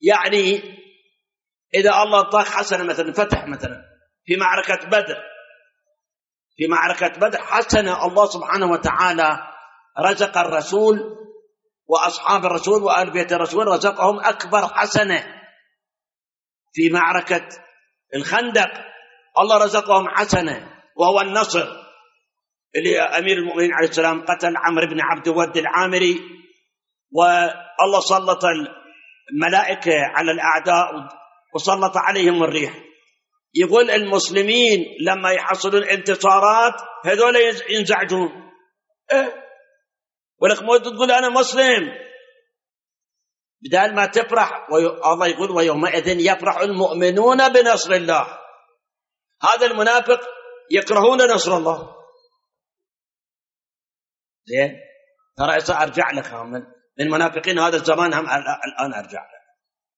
يعني إذا الله أعطاك حسنة مثلا فتح مثلا في معركة بدر حسنة الله سبحانه وتعالى رزق الرسول وأصحاب الرسول وآل بيت الرسول رزقهم أكبر حسنة. في معركة الخندق الله رزقهم حسنة وهو النصر، اللي أمير المؤمنين عليه السلام قتل عمرو بن عبد الود العامري، والله سلط الملائكة على الأعداء وسلط عليهم الريح. يقول المسلمين لما يحصلون انتصارات هذول ينزعجون، ولك مود تقول أنا مسلم، بدال ما تفرح. الله يقول ويومئذ يفرح المؤمنون بنصر الله. هذا المنافق يكرهون نصر الله. زين، ترى أرجع لك من المنافقين هذا الزمان هم الآن أرجع.